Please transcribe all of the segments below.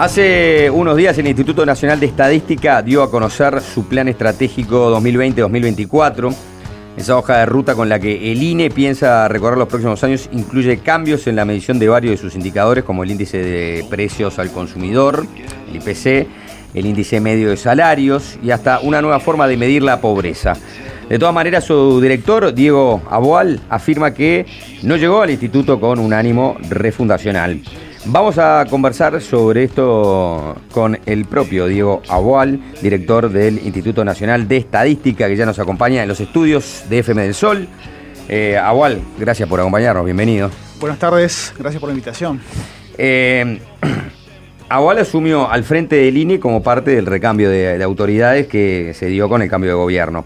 Hace unos días el Instituto Nacional de Estadística dio a conocer su plan estratégico 2020-2024. Esa hoja de ruta con la que el INE piensa recorrer los próximos años incluye cambios en la medición de varios de sus indicadores, como el índice de precios al consumidor, el IPC, el índice medio de salarios y hasta una nueva forma de medir la pobreza. De todas maneras, su director, Diego Aboal, afirma que no llegó al instituto con un ánimo refundacional. Vamos a conversar sobre esto con el propio Diego Aboal, director del Instituto Nacional de Estadística, que ya nos acompaña en los estudios de FM del Sol. Aboal, gracias por acompañarnos, bienvenido. Buenas tardes, gracias por la invitación. Aboal asumió al frente del INE como parte del recambio de autoridades que se dio con el cambio de gobierno.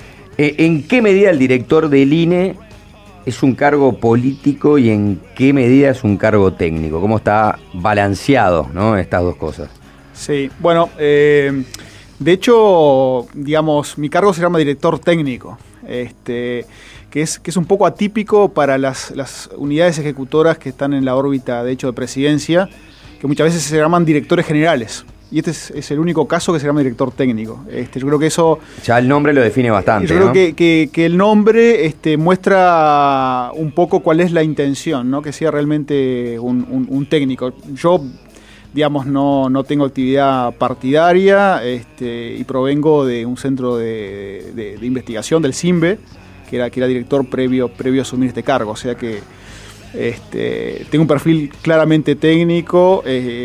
¿En qué medida el director del INE es un cargo político y en qué medida es un cargo técnico? ¿Cómo está balanceado, ¿no?, estas dos cosas? Sí, bueno, de hecho, digamos, mi cargo se llama director técnico, que es un poco atípico para las unidades ejecutoras que están en la órbita, de hecho, de presidencia, que muchas veces se llaman directores generales. Y este es el único caso que se llama director técnico. Yo creo que eso... Ya el nombre lo define bastante, yo ¿no? creo que el nombre muestra un poco cuál es la intención, ¿no? Que sea realmente un técnico. Yo, digamos, no tengo actividad partidaria y provengo de un centro de investigación del CIMBE, que era director previo a asumir este cargo. O sea que tengo un perfil claramente técnico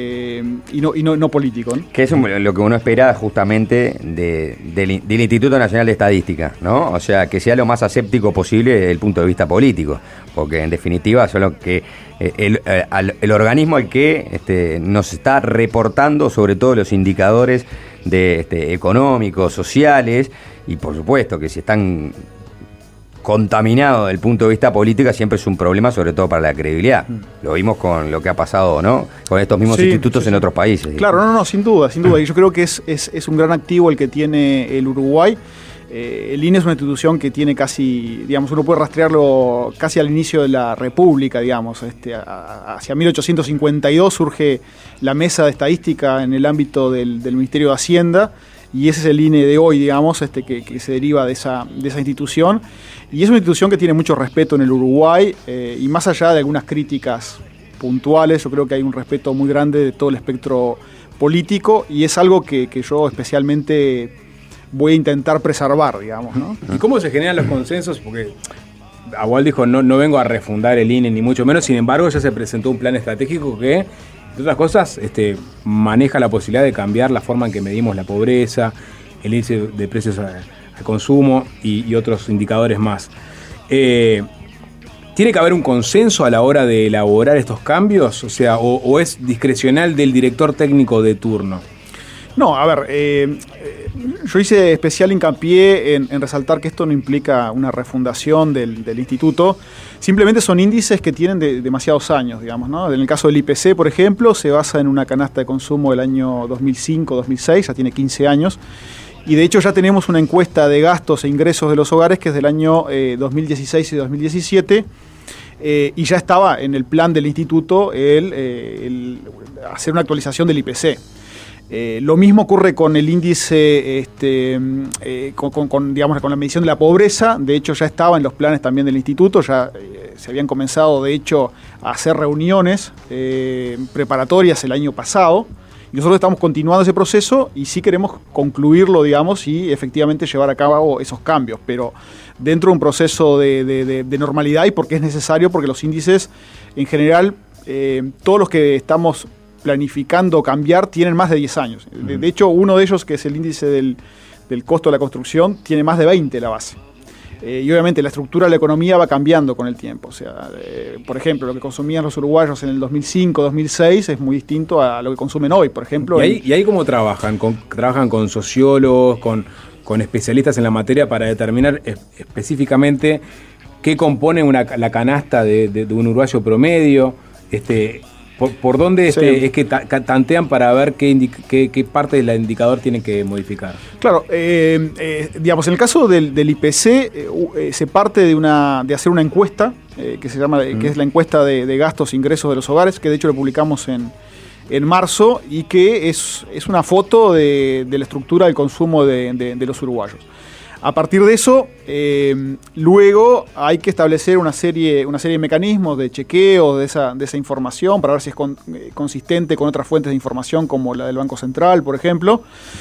y no político, ¿no? Que es lo que uno espera justamente del Instituto Nacional de Estadística, ¿no? O sea, que sea lo más aséptico posible desde el punto de vista político, porque en definitiva son lo que el organismo al que nos está reportando sobre todo los indicadores económicos, sociales, y por supuesto que si están contaminado desde el punto de vista político siempre es un problema, sobre todo para la credibilidad. Lo vimos con lo que ha pasado, ¿no?, con estos mismos institutos en otros países. Claro, no, sin duda. Y yo creo que es un gran activo el que tiene el Uruguay. El INE es una institución que tiene casi, digamos, uno puede rastrearlo casi al inicio de la República, digamos. Hacia 1852 surge la Mesa de Estadística en el ámbito del Ministerio de Hacienda, y ese es el INE de hoy, digamos, que se deriva de esa institución. Y es una institución que tiene mucho respeto en el Uruguay, y más allá de algunas críticas puntuales, yo creo que hay un respeto muy grande de todo el espectro político, y es algo que yo especialmente voy a intentar preservar, digamos, ¿no? ¿Y cómo se generan los consensos? Porque Aboal dijo, no vengo a refundar el INE, ni mucho menos, sin embargo ya se presentó un plan estratégico que, entre otras cosas, maneja la posibilidad de cambiar la forma en que medimos la pobreza, el índice de precios al consumo y otros indicadores más. ¿Tiene que haber un consenso a la hora de elaborar estos cambios? O sea, ¿o es discrecional del director técnico de turno? No, a ver, yo hice especial hincapié en resaltar que esto no implica una refundación del instituto, simplemente son índices que tienen demasiados años, digamos, ¿no? En el caso del IPC, por ejemplo, se basa en una canasta de consumo del año 2005-2006, ya tiene 15 años, y de hecho ya tenemos una encuesta de gastos e ingresos de los hogares que es del año 2016 y 2017, y ya estaba en el plan del instituto el hacer una actualización del IPC. Lo mismo ocurre con el índice, con la medición de la pobreza. De hecho ya estaba en los planes también del instituto, ya se habían comenzado de hecho a hacer reuniones preparatorias el año pasado, y nosotros estamos continuando ese proceso y sí queremos concluirlo, digamos, y efectivamente llevar a cabo esos cambios, pero dentro de un proceso de normalidad, y porque es necesario, porque los índices en general, todos los que estamos planificando cambiar tienen más de 10 años. De hecho, uno de ellos, que es el índice del costo de la construcción, tiene más de 20 la base. Y obviamente la estructura de la economía va cambiando con el tiempo. O sea, por ejemplo, lo que consumían los uruguayos en el 2005, 2006 es muy distinto a lo que consumen hoy, por ejemplo. ¿Y ahí cómo trabajan? ¿Trabajan con sociólogos, con especialistas en la materia para determinar específicamente qué compone la canasta de un uruguayo promedio? ¿Por dónde es que tantean para ver qué parte del indicador tienen que modificar? Claro, digamos, en el caso del IPC se parte de hacer una encuesta que se llama, que es la encuesta de gastos e ingresos de los hogares, que de hecho lo publicamos en en marzo y que es una foto de la estructura del consumo de los uruguayos. A partir de eso, luego hay que establecer una serie de mecanismos de chequeo de esa información para ver si es consistente con otras fuentes de información como la del Banco Central, por ejemplo.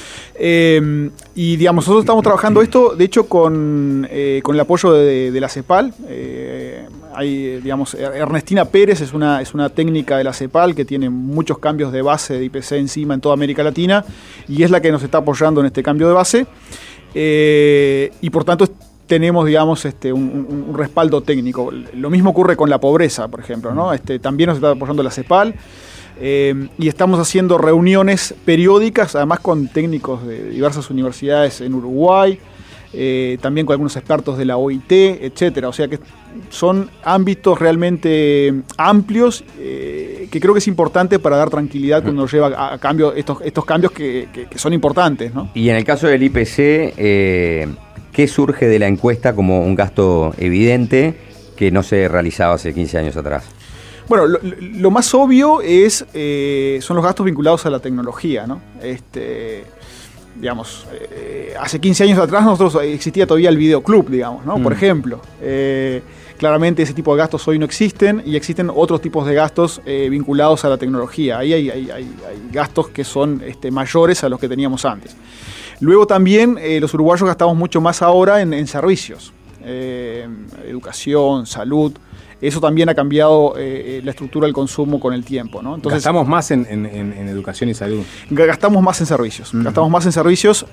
Y digamos, nosotros estamos trabajando esto, de hecho, con el apoyo de la CEPAL. Hay, digamos, Ernestina Pérez es una técnica de la CEPAL que tiene muchos cambios de base de IPC encima en toda América Latina y es la que nos está apoyando en este cambio de base. Y por tanto tenemos, digamos, un respaldo técnico. Lo mismo ocurre con la pobreza, por ejemplo, ¿no? También nos está apoyando la CEPAL. Y estamos haciendo reuniones periódicas, además con técnicos de diversas universidades en Uruguay, también con algunos expertos de la OIT, etcétera. O sea que son ámbitos realmente amplios que creo que es importante para dar tranquilidad cuando nos lleva a cambio estos cambios que son importantes, ¿no? Y en el caso del IPC, ¿qué surge de la encuesta como un gasto evidente que no se realizaba hace 15 años atrás? Bueno, lo más obvio son los gastos vinculados a la tecnología, ¿no? Digamos, hace 15 años atrás nosotros existía todavía el videoclub, digamos, ¿no? Por ejemplo. Claramente ese tipo de gastos hoy no existen y existen otros tipos de gastos vinculados a la tecnología. Ahí hay gastos que son mayores a los que teníamos antes. Luego también los uruguayos gastamos mucho más ahora en servicios, educación, salud. Eso también ha cambiado la estructura del consumo con el tiempo, ¿no? Entonces, gastamos más en educación y salud. Gastamos más en servicios. Gastamos más en servicios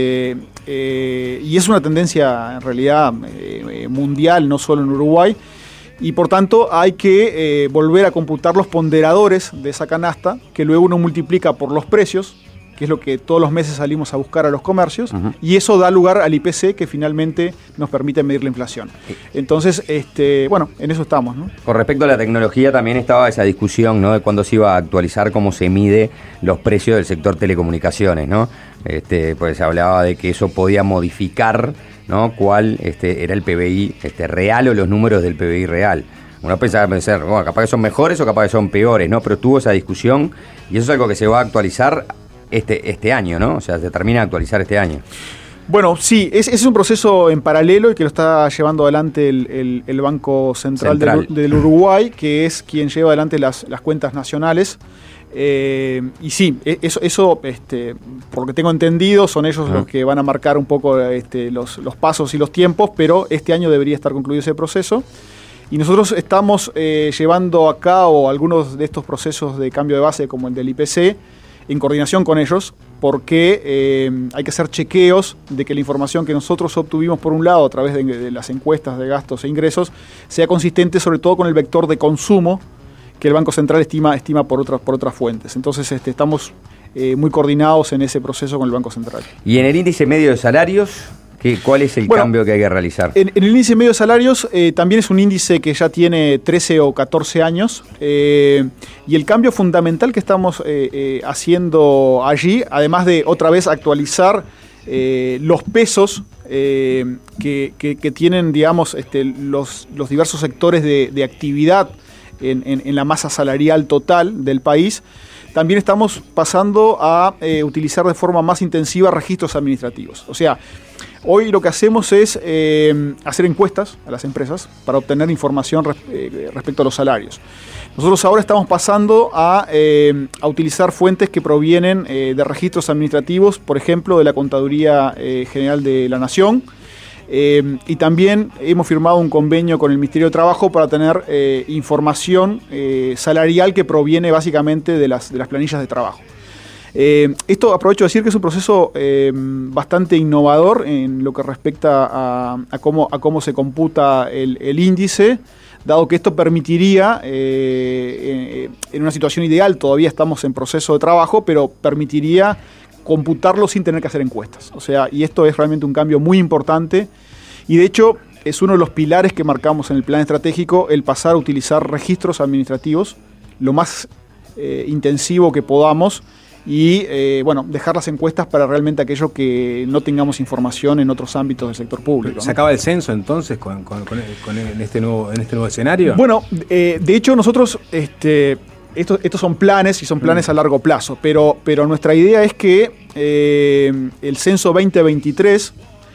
y es una tendencia en realidad mundial, no solo en Uruguay. Y por tanto hay que volver a computar los ponderadores de esa canasta, que luego uno multiplica por los precios, que es lo que todos los meses salimos a buscar a los comercios, y eso da lugar al IPC que finalmente nos permite medir la inflación. Entonces, bueno, en eso estamos, ¿no? Con respecto a la tecnología también estaba esa discusión, ¿no? De cuándo se iba a actualizar cómo se mide los precios del sector telecomunicaciones, ¿no? Pues se hablaba de que eso podía modificar, ¿no? Cuál era el PBI real o los números del PBI real. Uno pensaba, bueno, capaz que son mejores o capaz que son peores, ¿no? Pero tuvo esa discusión y eso es algo que se va a actualizar este año, ¿no? O sea, se termina de actualizar este año. Bueno, sí, ese es un proceso en paralelo y que lo está llevando adelante el Banco Central. Del Uruguay, que es quien lleva adelante las cuentas nacionales. Y sí, eso por lo que tengo entendido, son ellos los que van a marcar un poco los pasos y los tiempos, pero este año debería estar concluido ese proceso. Y nosotros estamos llevando a cabo algunos de estos procesos de cambio de base, como el del IPC, en coordinación con ellos, porque hay que hacer chequeos de que la información que nosotros obtuvimos por un lado a través de las encuestas de gastos e ingresos sea consistente sobre todo con el vector de consumo que el Banco Central estima por otras fuentes. Entonces estamos muy coordinados en ese proceso con el Banco Central. ¿Y en el índice medio de salarios? ¿Cuál es el cambio que hay que realizar? En el índice medio de salarios también es un índice que ya tiene 13 o 14 años y el cambio fundamental que estamos haciendo allí, además de otra vez actualizar los pesos que tienen, digamos, los diversos sectores de actividad en la masa salarial total del país, también estamos pasando a utilizar de forma más intensiva registros administrativos. O sea, hoy lo que hacemos es hacer encuestas a las empresas para obtener información respecto a los salarios. Nosotros ahora estamos pasando a utilizar fuentes que provienen de registros administrativos, por ejemplo, de la Contaduría General de la Nación. Y también hemos firmado un convenio con el Ministerio de Trabajo para tener información salarial que proviene básicamente de las planillas de trabajo. Esto aprovecho de decir que es un proceso bastante innovador en lo que respecta a cómo se computa el índice, dado que esto permitiría, en una situación ideal, todavía estamos en proceso de trabajo, pero permitiría computarlo sin tener que hacer encuestas. O sea, y esto es realmente un cambio muy importante y de hecho es uno de los pilares que marcamos en el plan estratégico, el pasar a utilizar registros administrativos lo más intensivo que podamos y bueno, dejar las encuestas para realmente aquello que no tengamos información en otros ámbitos del sector público, ¿no? ¿Se acaba el censo entonces en este nuevo escenario? Bueno, de hecho nosotros estos son planes y son planes a largo plazo, pero nuestra idea es que el censo 2023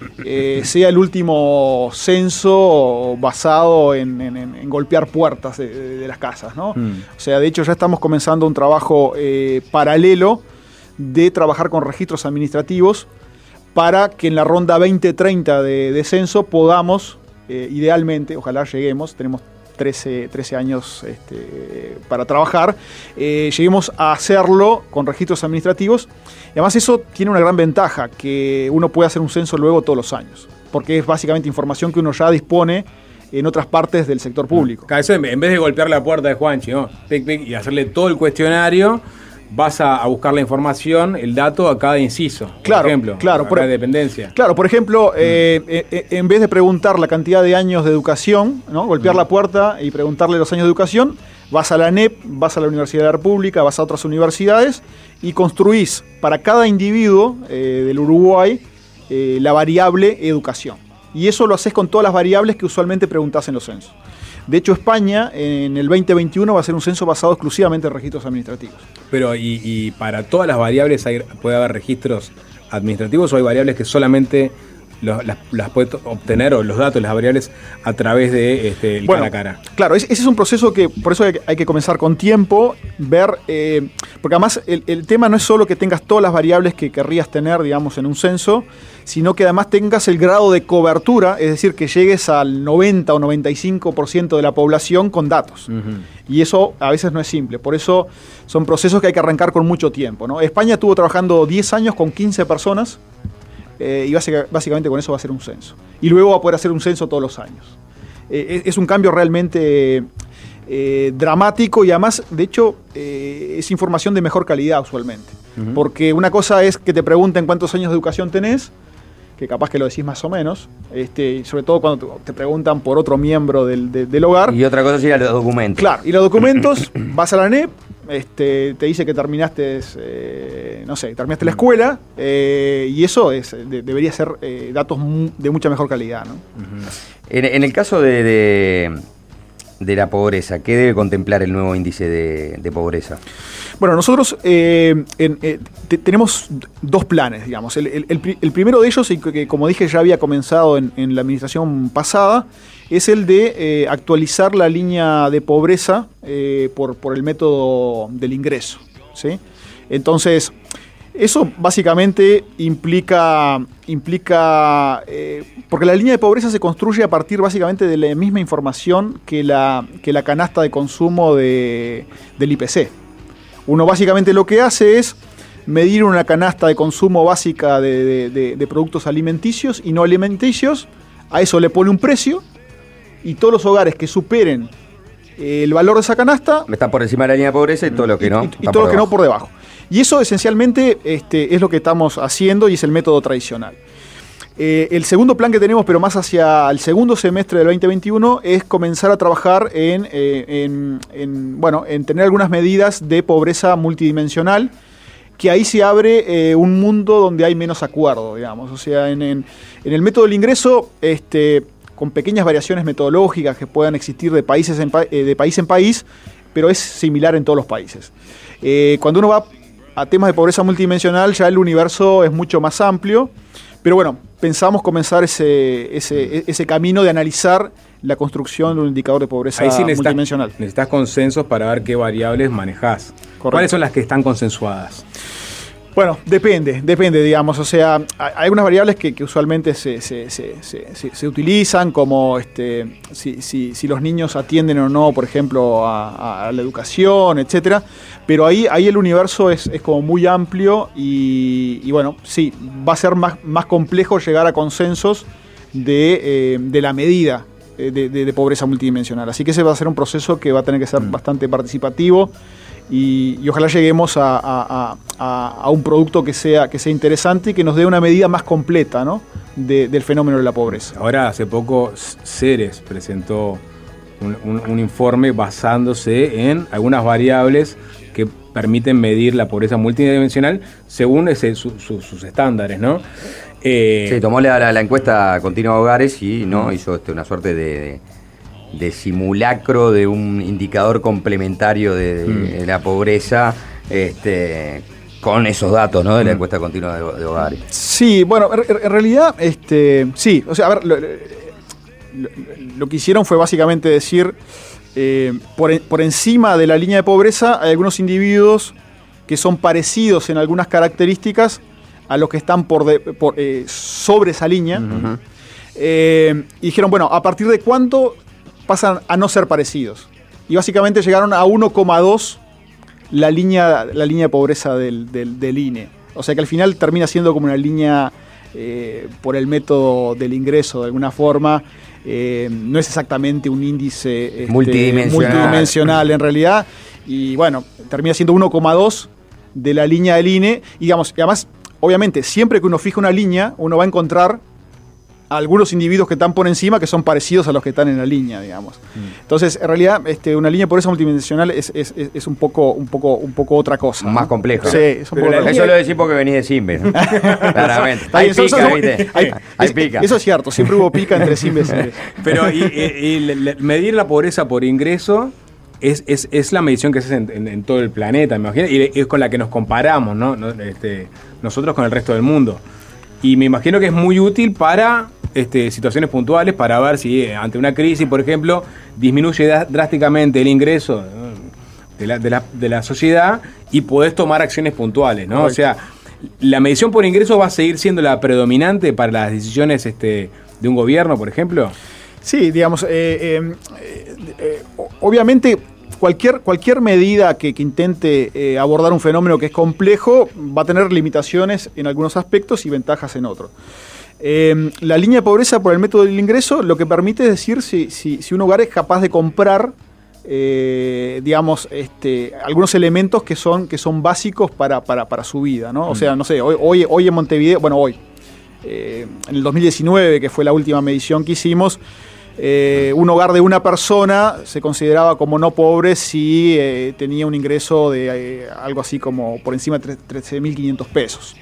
sea el último censo basado en golpear puertas de las casas, ¿no? O sea, de hecho ya estamos comenzando un trabajo paralelo de trabajar con registros administrativos para que en la ronda 2030 de censo podamos, idealmente, ojalá lleguemos, tenemos 13 años para trabajar, lleguemos a hacerlo con registros administrativos. Y además eso tiene una gran ventaja, que uno puede hacer un censo luego todos los años, porque es básicamente información que uno ya dispone en otras partes del sector público. Eso en vez de golpear la puerta de Juanchi, ¿no? Pic, pic, y hacerle todo el cuestionario, vas a buscar la información, el dato a cada inciso, claro, por ejemplo, claro, a cada dependencia. Claro, por ejemplo, en vez de preguntar la cantidad de años de educación, ¿no? Golpear la puerta y preguntarle los años de educación, vas a la ANEP, vas a la Universidad de la República, vas a otras universidades y construís para cada individuo del Uruguay la variable educación. Y eso lo haces con todas las variables que usualmente preguntás en los censos. De hecho, España en el 2021 va a ser un censo basado exclusivamente en registros administrativos. Pero, ¿y para todas las variables puede haber registros administrativos o hay variables que solamente las puede obtener, o los datos, las variables, a través de el cara a cara? Claro, ese es un proceso que por eso hay que comenzar con tiempo, ver, porque además el tema no es solo que tengas todas las variables que querrías tener, digamos, en un censo, sino que además tengas el grado de cobertura, es decir, que llegues al 90 o 95% de la población con datos. Y eso a veces no es simple, por eso son procesos que hay que arrancar con mucho tiempo, ¿no? España estuvo trabajando 10 años con 15 personas, y básicamente con eso va a ser un censo. Y luego va a poder hacer un censo todos los años. Es un cambio realmente dramático y además, de hecho, es información de mejor calidad usualmente. Porque una cosa es que te pregunten cuántos años de educación tenés, que capaz que lo decís más o menos, sobre todo cuando te preguntan por otro miembro del hogar. Y otra cosa sería los documentos. Claro, y los documentos, vas a la ANEP, te dice que terminaste, terminaste la escuela, y eso debería ser datos de mucha mejor calidad, ¿no? En el caso de la pobreza, ¿qué debe contemplar el nuevo índice de pobreza? Bueno, nosotros tenemos dos planes, digamos. El primero de ellos, y que como dije ya había comenzado en la administración pasada, es el de actualizar la línea de pobreza por el método del ingreso, ¿sí? Entonces, eso básicamente implica porque la línea de pobreza se construye a partir básicamente de la misma información que la canasta de consumo del IPC. Uno básicamente lo que hace es medir una canasta de consumo básica de productos alimenticios y no alimenticios, a eso le pone un precio, y todos los hogares que superen el valor de esa canasta está por encima de la línea de pobreza, y todo lo que no y todo lo que no por debajo. Y eso esencialmente es lo que estamos haciendo y es el método tradicional. El segundo plan que tenemos, pero más hacia el segundo semestre del 2021, es comenzar a trabajar en tener algunas medidas de pobreza multidimensional, que ahí se abre un mundo donde hay menos acuerdo, digamos. O sea, en el método del ingreso, con pequeñas variaciones metodológicas que puedan existir de país en país, pero es similar en todos los países. Cuando uno va a temas de pobreza multidimensional, ya el universo es mucho más amplio, pero bueno, pensamos comenzar ese camino de analizar la construcción de un indicador de pobreza multidimensional. Necesitas consensos para ver qué variables manejás. Correcto. ¿Cuáles son las que están consensuadas? Bueno, depende, digamos. O sea, hay algunas variables que usualmente se utilizan, como si los niños atienden o no, por ejemplo, a la educación, etcétera. Pero ahí el universo es como muy amplio y bueno, sí, va a ser más complejo llegar a consensos de la medida de pobreza multidimensional. Así que ese va a ser un proceso que va a tener que ser bastante participativo. Y ojalá lleguemos a un producto que sea interesante y que nos dé una medida más completa, ¿no? del fenómeno de la pobreza. Ahora, hace poco, Ceres presentó un informe basándose en algunas variables que permiten medir la pobreza multidimensional según sus estándares, ¿no? Sí, tomó la encuesta continua de hogares y no hizo una suerte de simulacro de un indicador complementario de la pobreza, con esos datos, ¿no? De la encuesta continua de hogares. Sí, bueno, en realidad, sí, o sea, a ver, lo que hicieron fue básicamente decir, por encima de la línea de pobreza hay algunos individuos que son parecidos en algunas características a los que están sobre esa línea. Uh-huh. Y dijeron, bueno, ¿a partir de cuánto pasan a no ser parecidos? Y básicamente llegaron a 1,2 la línea de pobreza del INE. O sea que al final termina siendo como una línea por el método del ingreso, de alguna forma. No es exactamente un índice multidimensional en realidad. Y bueno, termina siendo 1,2 de la línea del INE. Y además, obviamente, siempre que uno fija una línea, uno va a encontrar algunos individuos que están por encima que son parecidos a los que están en la línea, digamos. Entonces, en realidad, una línea de pobreza multidimensional es un poco otra cosa. Más complejo. Sí, es un poco complejo. Eso lo decís porque venís de Simbes, ¿no? Claramente. Hay pica, ¿viste? Hay pica. Eso es cierto, siempre hubo pica entre Simbes y Simbes. Pero y medir la pobreza por ingreso es la medición que se hace en todo el planeta, me imagino, y es con la que nos comparamos, ¿no? Nosotros con el resto del mundo. Y me imagino que es muy útil para situaciones puntuales, para ver si ante una crisis, por ejemplo, disminuye drásticamente el ingreso de la sociedad y podés tomar acciones puntuales, ¿no? Correcto. O sea, la medición por ingreso va a seguir siendo la predominante para las decisiones de un gobierno, por ejemplo. Sí, digamos, obviamente cualquier medida que intente abordar un fenómeno que es complejo va a tener limitaciones en algunos aspectos y ventajas en otros. La línea de pobreza por el método del ingreso lo que permite es decir si un hogar es capaz de comprar algunos elementos que son básicos para su vida, ¿no? O sea, no sé, hoy en Montevideo, en el 2019, que fue la última medición que hicimos, un hogar de una persona se consideraba como no pobre si tenía un ingreso de algo así como por encima de 13.500 pesos.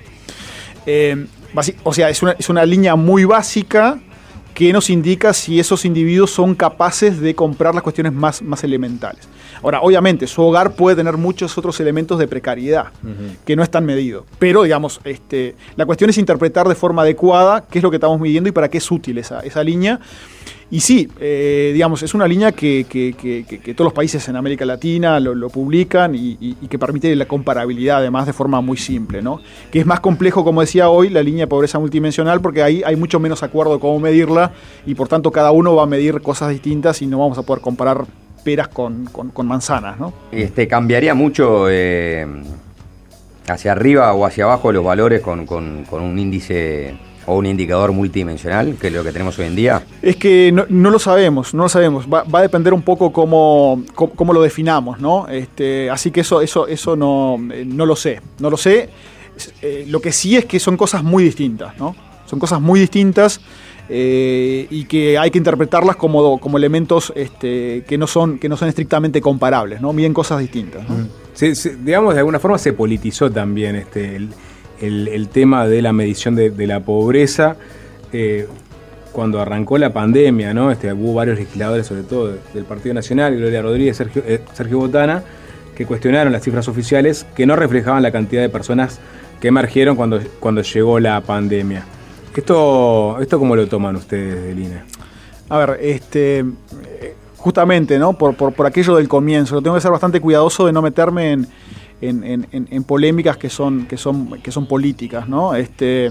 O sea, es una línea muy básica que nos indica si esos individuos son capaces de comprar las cuestiones más elementales. Ahora, obviamente, su hogar puede tener muchos otros elementos de precariedad que no están medidos. Pero, digamos, la cuestión es interpretar de forma adecuada qué es lo que estamos midiendo y para qué es útil esa línea. Y sí, digamos, es una línea que todos los países en América Latina lo publican y que permite la comparabilidad, además, de forma muy simple, ¿no? Que es más complejo, como decía hoy, la línea de pobreza multidimensional, porque ahí hay mucho menos acuerdo de cómo medirla y, por tanto, cada uno va a medir cosas distintas y no vamos a poder comparar peras con manzanas, ¿no? ¿Cambiaría mucho hacia arriba o hacia abajo los valores con un índice o un indicador multidimensional, que es lo que tenemos hoy en día? Es que no lo sabemos. Va a depender un poco cómo lo definamos, ¿no? Así que eso no lo sé. No lo sé. Lo que sí es que son cosas muy distintas, ¿no? Son cosas muy distintas y que hay que interpretarlas como elementos que no son estrictamente comparables, ¿no? Miden cosas distintas, ¿no? Digamos, de alguna forma se politizó también el tema de la medición de la pobreza cuando arrancó la pandemia, ¿no? Hubo varios legisladores, sobre todo del Partido Nacional, Gloria Rodríguez, Sergio Botana, que cuestionaron las cifras oficiales que no reflejaban la cantidad de personas que emergieron cuando llegó la pandemia. ¿Esto cómo lo toman ustedes del INE? A ver, justamente, ¿no? Por aquello del comienzo, tengo que ser bastante cuidadoso de no meterme en polémicas que son políticas, ¿no? A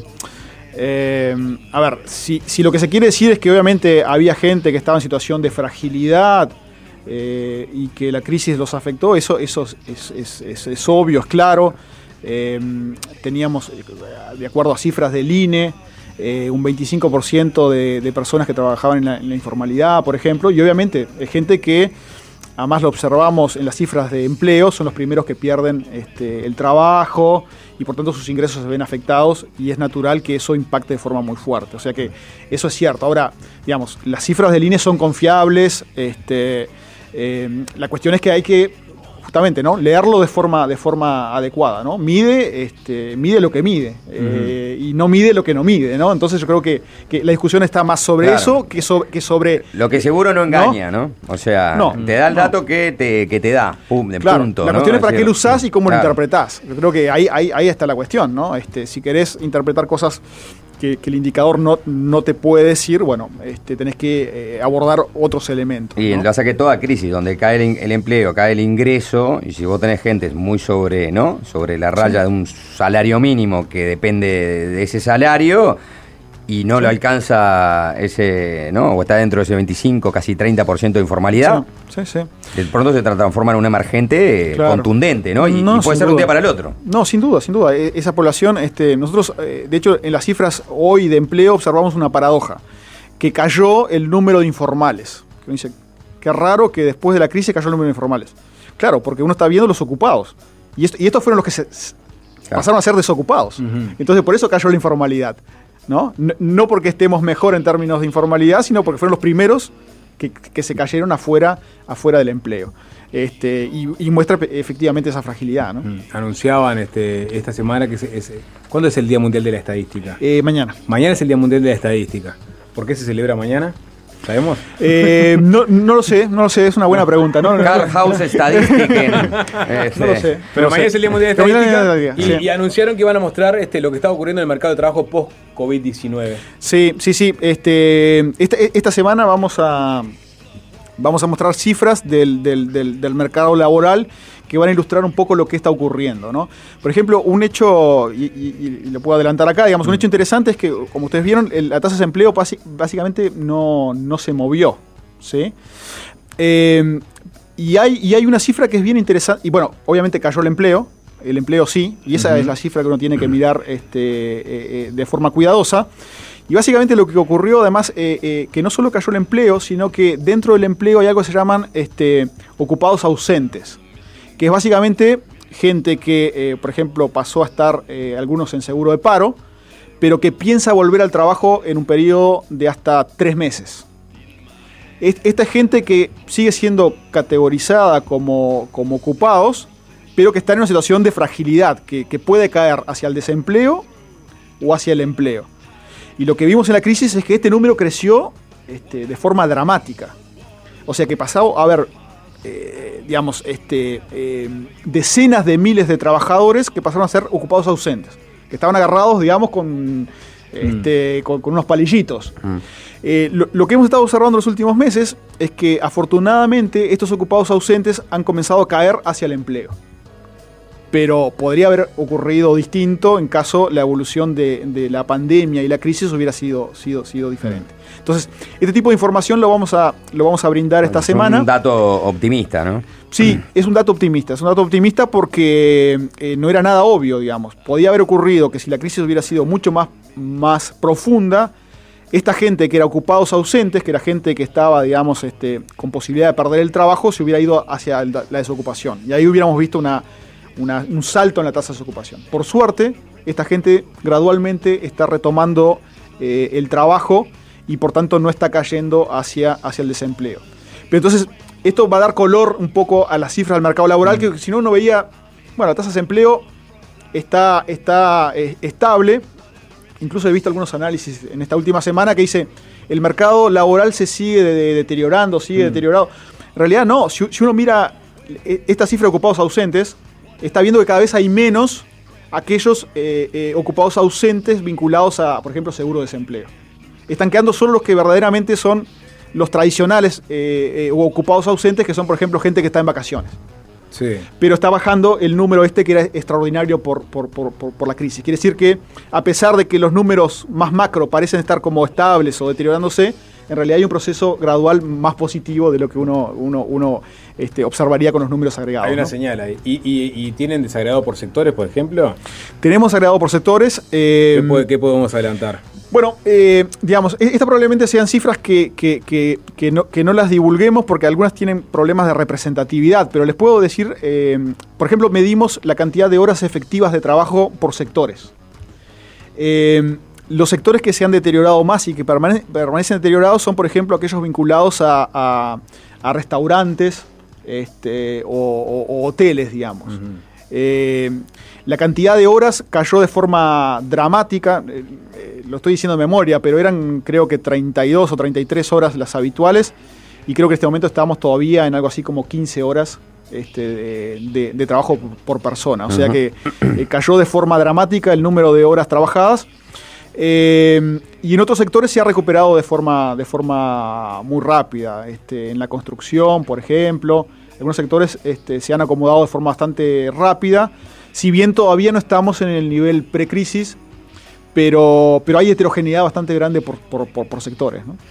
ver, si lo que se quiere decir es que obviamente había gente que estaba en situación de fragilidad y que la crisis los afectó, eso es obvio, es claro. Teníamos, de acuerdo a cifras del INE, un 25% de personas que trabajaban en la informalidad, por ejemplo, y obviamente gente que, además lo observamos en las cifras de empleo, son los primeros que pierden el trabajo y por tanto sus ingresos se ven afectados y es natural que eso impacte de forma muy fuerte. O sea que eso es cierto. Ahora, digamos, las cifras del INE son confiables. La cuestión es que hay que justamente, ¿no? Leerlo de forma adecuada, ¿no? Mide lo que mide y no mide lo que no mide, ¿no? Entonces yo creo que la discusión está más sobre eso que sobre... Lo que seguro no engaña, ¿no? O sea, te da el dato que te da, de punto. La cuestión es para qué lo usás y cómo lo interpretás. Yo creo que ahí está la cuestión, ¿no? Si querés interpretar cosas que el indicador no te puede decir, bueno, tenés que abordar otros elementos. Y ¿no? lo hace que toda crisis, donde cae el empleo, cae el ingreso, y si vos tenés gente muy sobre la raya de un salario mínimo que depende de ese salario y no lo alcanza ese, ¿no? O está dentro de ese 25, casi 30% de informalidad. Sí. De pronto se transforma en un emergente contundente, ¿no? Y puede ser de un día para el otro. No, sin duda. Esa población, nosotros, de hecho, en las cifras hoy de empleo observamos una paradoja, que cayó el número de informales. Que uno dice, qué raro que después de la crisis cayó el número de informales. Claro, porque uno está viendo los ocupados. Y estos fueron los que pasaron a ser desocupados. Entonces, por eso cayó la informalidad. No porque estemos mejor en términos de informalidad, sino porque fueron los primeros que se cayeron afuera del empleo. Y muestra efectivamente esa fragilidad, ¿no? Anunciaban esta semana que ¿cuándo es el Día Mundial de la Estadística? Mañana. Mañana es el Día Mundial de la Estadística. ¿Por qué se celebra mañana? ¿Sabemos? No lo sé, es una buena pregunta. Carl House Statistiken. No lo sé. Pero mañana es el Día Mundial de la Estadística y sí. anunciaron que iban a mostrar lo que estaba ocurriendo en el mercado de trabajo post-COVID-19. Sí. Esta semana vamos a mostrar cifras del mercado laboral que van a ilustrar un poco lo que está ocurriendo, ¿no? Por ejemplo, un hecho, y lo puedo adelantar acá, digamos, un hecho interesante es que, como ustedes vieron, la tasa de desempleo básicamente no se movió, ¿sí? Y hay una cifra que es bien interesante, y bueno, obviamente cayó el empleo sí, y esa es la cifra que uno tiene que mirar de forma cuidadosa. Y básicamente lo que ocurrió además, que no solo cayó el empleo, sino que dentro del empleo hay algo que se llaman ocupados ausentes, que es básicamente gente que, por ejemplo, pasó a estar algunos en seguro de paro, pero que piensa volver al trabajo en un periodo de hasta 3 meses. Esta es gente que sigue siendo categorizada como ocupados, pero que está en una situación de fragilidad, que puede caer hacia el desempleo o hacia el empleo. Y lo que vimos en la crisis es que este número creció de forma dramática. O sea que pasó a haber, decenas de miles de trabajadores que pasaron a ser ocupados ausentes, que estaban agarrados, digamos, con unos palillitos. Lo que hemos estado observando en los últimos meses es que, afortunadamente, estos ocupados ausentes han comenzado a caer hacia el empleo. Pero podría haber ocurrido distinto en caso la evolución de la pandemia y la crisis hubiera sido diferente. Entonces, este tipo de información lo vamos a brindar esta semana. Es un dato optimista, ¿no? Sí, es un dato optimista porque no era nada obvio, digamos. Podía haber ocurrido que si la crisis hubiera sido mucho más profunda, esta gente que era ocupados ausentes, que era gente que estaba, digamos, con posibilidad de perder el trabajo, se hubiera ido hacia la desocupación. Y ahí hubiéramos visto un salto en la tasa de desocupación. Por suerte, esta gente gradualmente está retomando el trabajo y por tanto no está cayendo hacia el desempleo. Pero entonces, esto va a dar color un poco a las cifras del mercado laboral, que si no uno veía, bueno, la tasa de desempleo está estable. Incluso he visto algunos análisis en esta última semana que dice el mercado laboral se sigue deteriorando, deteriorado. En realidad no, si uno mira esta cifra de ocupados ausentes, está viendo que cada vez hay menos aquellos ocupados ausentes vinculados a, por ejemplo, seguro de desempleo. Están quedando solo los que verdaderamente son los tradicionales ocupados ausentes, que son, por ejemplo, gente que está en vacaciones. Sí. Pero está bajando el número que era extraordinario por la crisis. Quiere decir que, a pesar de que los números más macro parecen estar como estables o deteriorándose, en realidad hay un proceso gradual más positivo de lo que uno observaría con los números agregados. Hay una señal ahí. ¿Y tienen desagregado por sectores, por ejemplo? Tenemos agregado por sectores. ¿Qué podemos adelantar? Bueno, digamos, estas probablemente sean cifras que no las divulguemos porque algunas tienen problemas de representatividad, pero les puedo decir, por ejemplo, medimos la cantidad de horas efectivas de trabajo por sectores. Los sectores que se han deteriorado más y que permanecen deteriorados son, por ejemplo, aquellos vinculados a restaurantes, o hoteles, digamos. La cantidad de horas cayó de forma dramática, lo estoy diciendo de memoria, pero eran creo que 32 o 33 horas las habituales, y creo que en este momento estamos todavía en algo así como 15 horas de trabajo por persona. O sea que cayó de forma dramática el número de horas trabajadas. Y en otros sectores se ha recuperado de forma muy rápida. En la construcción, por ejemplo, algunos sectores se han acomodado de forma bastante rápida, si bien todavía no estamos en el nivel precrisis, pero hay heterogeneidad bastante grande por sectores, ¿no?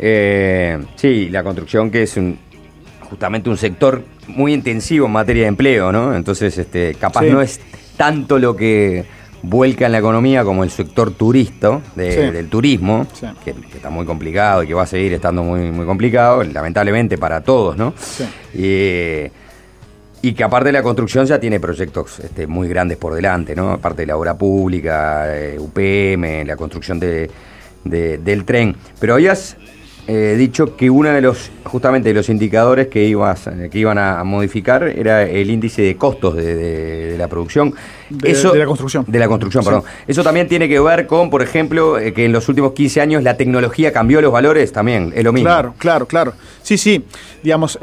Sí, la construcción, que es justamente un sector muy intensivo en materia de empleo, ¿no? Entonces, capaz no es tanto lo que vuelca en la economía como el sector del turismo, que está muy complicado y que va a seguir estando muy, muy complicado, lamentablemente para todos, ¿no? Sí. Y que aparte de la construcción ya tiene proyectos muy grandes por delante, ¿no? Aparte de la obra pública, UPM, la construcción del tren. Pero habías dicho que uno de los indicadores que iban a modificar era el índice de costos de la producción. De la construcción. De la construcción, perdón. Eso también tiene que ver con, por ejemplo, que en los últimos 15 años la tecnología cambió los valores, también, es lo mismo. Claro. Sí. Digamos,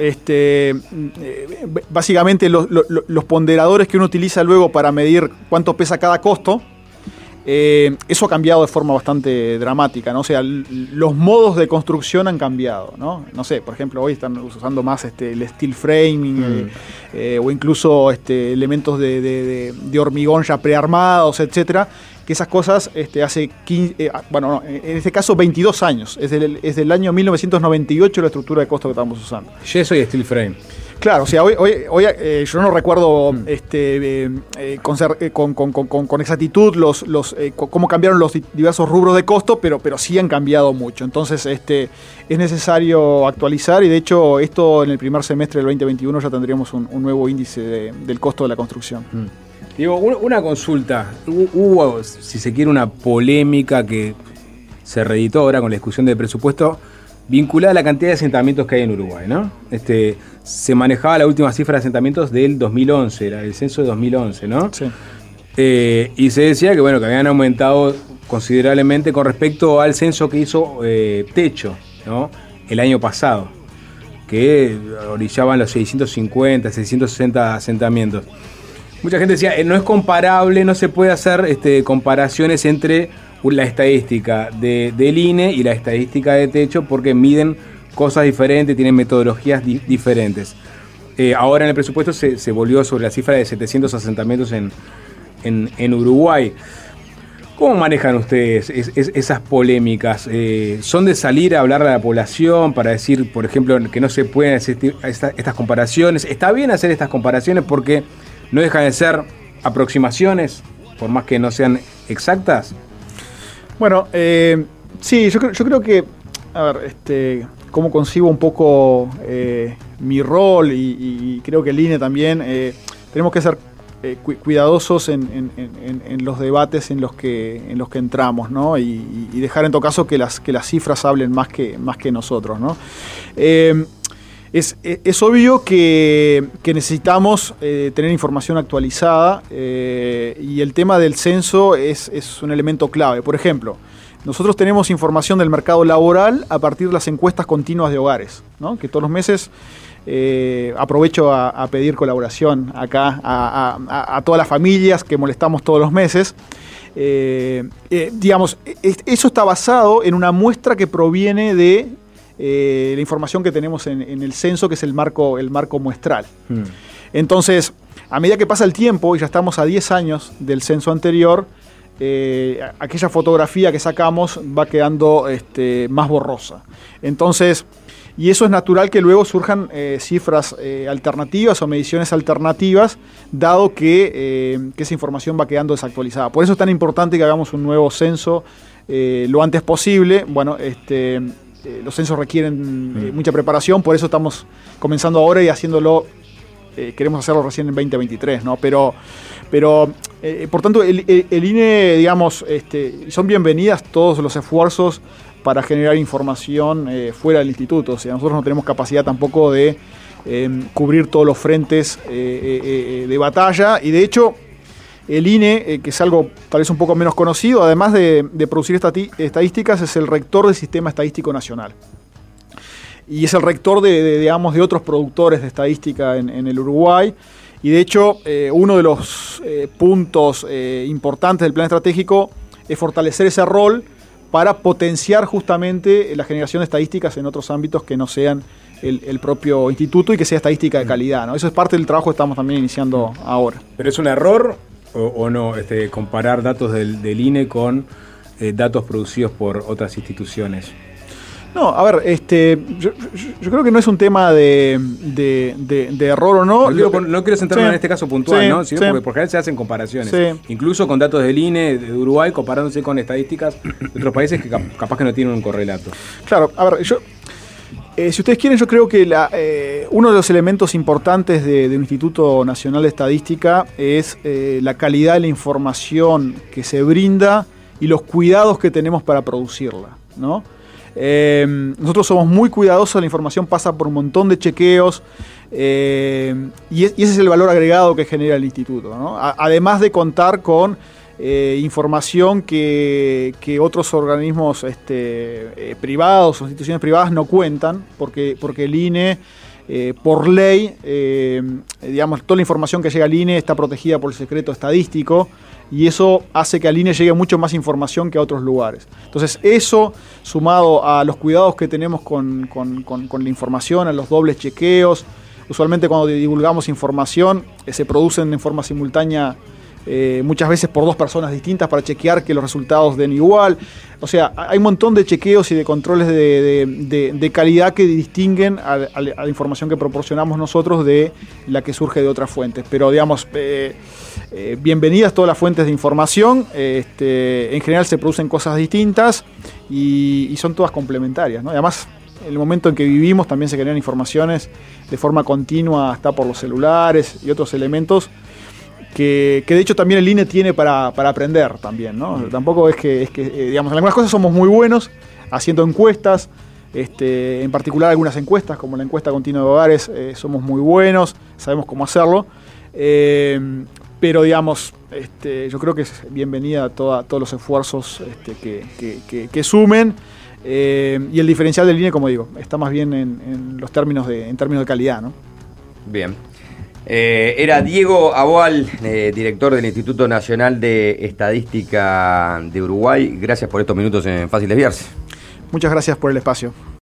básicamente los ponderadores que uno utiliza luego para medir cuánto pesa cada costo, eso ha cambiado de forma bastante dramática, ¿no? O sea, los modos de construcción han cambiado, ¿no? No sé, por ejemplo, hoy están usando más el steel framing, o incluso elementos de hormigón ya prearmados, etcétera, que esas cosas hace 15, en este caso 22 años, es del año 1998 la estructura de costo que estamos usando. Yeso y steel frame. Claro, o sea, hoy yo no recuerdo con exactitud cómo cambiaron los diversos rubros de costo, pero sí han cambiado mucho. Entonces, es necesario actualizar, y de hecho esto en el primer semestre del 2021 ya tendríamos un nuevo índice del costo de la construcción. Digo, una consulta. Hubo, si se quiere, una polémica que se reeditó ahora con la discusión del presupuesto, vinculada a la cantidad de asentamientos que hay en Uruguay, ¿no? Se manejaba la última cifra de asentamientos del 2011, era el censo de 2011, ¿no? Sí. Y se decía que habían aumentado considerablemente con respecto al censo que hizo Techo, ¿no? El año pasado, que orillaban los 650, 660 asentamientos. Mucha gente decía, no es comparable, no se puede hacer comparaciones entre la estadística del INE y la estadística de Techo, porque miden cosas diferentes, tienen metodologías diferentes. Ahora en el presupuesto se volvió sobre la cifra de 700 asentamientos en Uruguay. ¿Cómo manejan ustedes esas polémicas? ¿Son de salir a hablar a la población para decir, por ejemplo, que no se pueden hacer estas comparaciones? ¿Está bien hacer estas comparaciones porque no dejan de ser aproximaciones, por más que no sean exactas? Bueno, sí, yo creo que, a ver, cómo concibo un poco mi rol, y creo que el INE también, tenemos que ser cuidadosos en los debates en los que entramos, ¿no? Y dejar en todo caso que las cifras hablen más que nosotros, ¿no? Es obvio que necesitamos tener información actualizada, y el tema del censo es un elemento clave. Por ejemplo, nosotros tenemos información del mercado laboral a partir de las encuestas continuas de hogares, ¿no? Que todos los meses aprovecho a pedir colaboración acá a todas las familias que molestamos todos los meses. Digamos, eso está basado en una muestra que proviene de la información que tenemos en el censo, que es el marco muestral. Entonces, a medida que pasa el tiempo, y ya estamos a 10 años del censo anterior, aquella fotografía que sacamos va quedando más borrosa. Entonces, y eso es natural que luego surjan cifras alternativas o mediciones alternativas, dado que esa información va quedando desactualizada. Por eso es tan importante que hagamos un nuevo censo lo antes posible. Bueno, los censos requieren mucha preparación, por eso estamos comenzando ahora y haciéndolo, queremos hacerlo recién en 2023, ¿no? Pero por tanto, el INE, digamos, son bienvenidas todos los esfuerzos para generar información fuera del instituto. O sea, nosotros no tenemos capacidad tampoco de cubrir todos los frentes de batalla. Y de hecho, el INE, que es algo tal vez un poco menos conocido, además de producir estadísticas, es el rector del Sistema Estadístico Nacional. Y es el rector de otros productores de estadística en el Uruguay. Y de hecho, uno de los puntos importantes del plan estratégico es fortalecer ese rol para potenciar justamente la generación de estadísticas en otros ámbitos que no sean el propio instituto y que sea estadística de calidad, ¿no? Eso es parte del trabajo que estamos también iniciando ahora. ¿Pero es un error o no comparar datos del INE con datos producidos por otras instituciones? No, a ver, yo creo que no es un tema de error o no. No quiero centrarme en este caso puntual, sí, ¿no? Sino sí. porque por general se hacen comparaciones. Sí. Incluso con datos del INE, de Uruguay, comparándose con estadísticas de otros países que capaz que no tienen un correlato. Claro, a ver, si ustedes quieren, yo creo que uno de los elementos importantes de un Instituto Nacional de Estadística es la calidad de la información que se brinda y los cuidados que tenemos para producirla, ¿no? Nosotros somos muy cuidadosos, la información pasa por un montón de chequeos y ese es el valor agregado que genera el instituto, ¿no? Además de contar con información que otros organismos privados o instituciones privadas no cuentan, porque el INE, por ley, toda la información que llega al INE está protegida por el secreto estadístico, y eso hace que al INE llegue mucho más información que a otros lugares. Entonces eso, sumado a los cuidados que tenemos con la información, a los dobles chequeos, usualmente cuando divulgamos información se producen en forma simultánea muchas veces por dos personas distintas para chequear que los resultados den igual. O sea, hay un montón de chequeos y de controles de calidad que distinguen a la información que proporcionamos nosotros de la que surge de otras fuentes. Pero digamos, bienvenidas todas las fuentes de información. En general se producen cosas distintas y son todas complementarias, ¿no? Además, en el momento en que vivimos también se generan informaciones de forma continua, hasta por los celulares y otros elementos que de hecho también el INE tiene para aprender también, ¿no? Tampoco es que digamos, en algunas cosas somos muy buenos haciendo encuestas, en particular algunas encuestas, como la encuesta continua de hogares, somos muy buenos, sabemos cómo hacerlo, pero digamos, yo creo que es bienvenida todos los esfuerzos que sumen, y el diferencial del INE, como digo, está más bien en términos de calidad, ¿no? Bien. Era Diego Aboal, director del Instituto Nacional de Estadística de Uruguay. Gracias por estos minutos en Fácil Desviarse. Muchas gracias por el espacio.